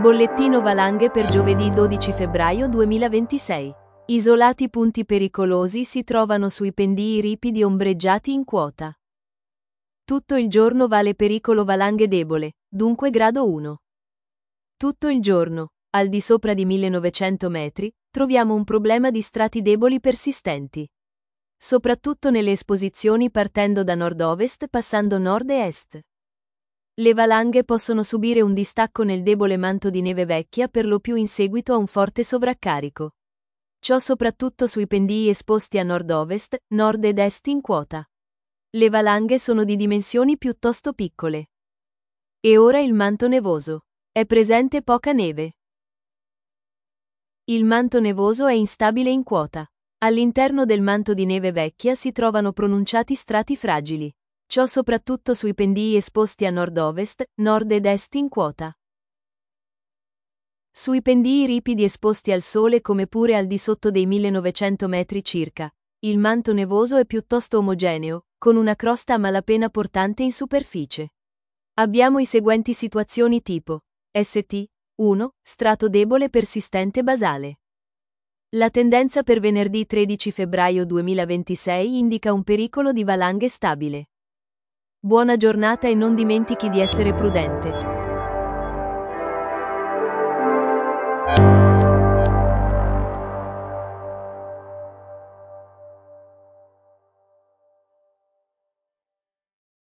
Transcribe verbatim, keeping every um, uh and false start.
Bollettino valanghe per giovedì dodici febbraio duemilaventisei. Isolati punti pericolosi si trovano sui pendii ripidi ombreggiati in quota. Tutto il giorno vale pericolo valanghe debole, dunque grado uno. Tutto il giorno, al di sopra di millenovecento metri, troviamo un problema di strati deboli persistenti. Soprattutto nelle esposizioni partendo da nord-ovest passando nord e est. Le valanghe possono subire un distacco nel debole manto di neve vecchia per lo più in seguito a un forte sovraccarico. Ciò soprattutto sui pendii esposti a nord-ovest, nord ed est in quota. Le valanghe sono di dimensioni piuttosto piccole. E ora il manto nevoso. È presente poca neve. Il manto nevoso è instabile in quota. All'interno del manto di neve vecchia si trovano pronunciati strati fragili. Ciò soprattutto sui pendii esposti a nord-ovest, nord ed est in quota. Sui pendii ripidi esposti al sole come pure al di sotto dei millenovecento metri circa, il manto nevoso è piuttosto omogeneo, con una crosta a malapena portante in superficie. Abbiamo i seguenti situazioni tipo S T uno, strato debole persistente basale. La tendenza per venerdì tredici febbraio duemilaventisei indica un pericolo di valanghe stabile. Buona giornata e non dimentichi di essere prudente.